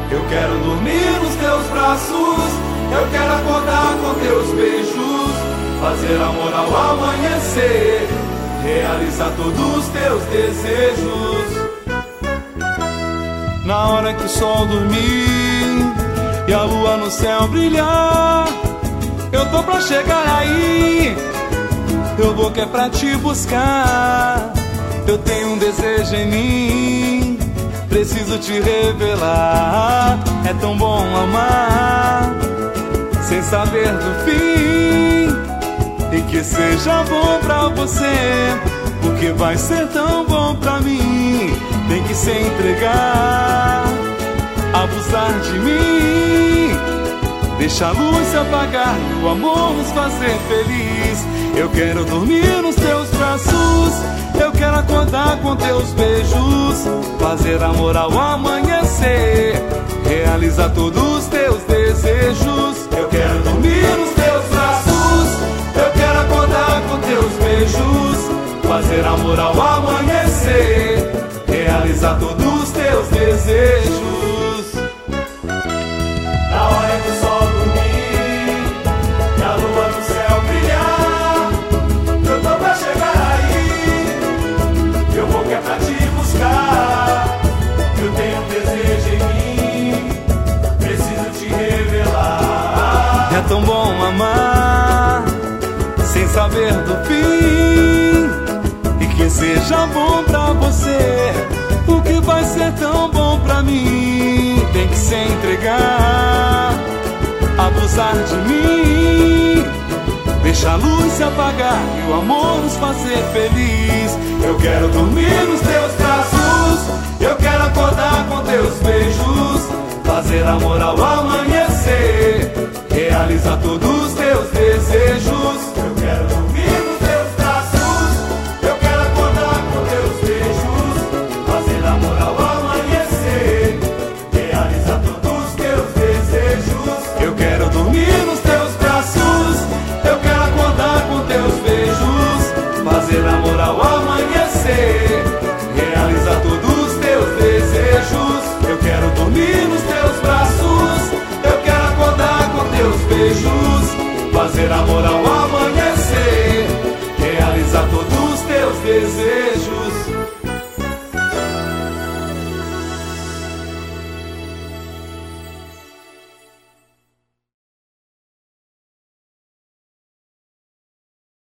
Eu quero dormir nos teus braços, eu quero acordar com teus beijos, fazer amor ao amanhecer, realizar todos os teus desejos. Na hora que o sol dormir e a lua no céu brilhar, eu tô pra chegar aí, eu vou que é pra te buscar. Eu tenho um desejo em mim, preciso te revelar. É tão bom amar sem saber do fim, e que seja bom pra você, porque vai ser tão bom pra mim. Tem que se entregar, abusar de mim, deixa a luz se apagar e o amor nos fazer feliz. Eu quero dormir nos teus braços, eu quero acordar com teus beijos, fazer amor ao amanhecer, realizar todos os teus desejos. Eu quero dormir nos teus braços, eu quero acordar com teus beijos, fazer amor ao amanhecer, realizar todos os teus desejos. Na hora que o sol dormir e a lua no céu brilhar, eu tô pra chegar aí, eu vou que é pra te buscar. Eu tenho um desejo em mim, preciso te revelar. É tão bom amar sem saber do fim, e que seja bom pra você, o que vai ser tão bom pra mim. Tem que se entregar, abusar de mim, deixa a luz se apagar e o amor nos fazer feliz. Eu quero dormir nos teus braços, eu quero acordar com teus beijos, fazer amor ao amanhecer, realizar todos os teus desejos. Eu quero dormir nos teus braços, eu quero acordar com teus beijos, fazer amor ao amanhecer, realizar todos os teus desejos. Eu quero dormir nos teus braços, eu quero acordar com teus beijos, fazer amor ao amanhecer, realizar todos os teus desejos. Eu quero dormir nos teus braços, eu quero acordar com teus beijos, fazer amor ao amanhecer, realizar todos os teus desejos.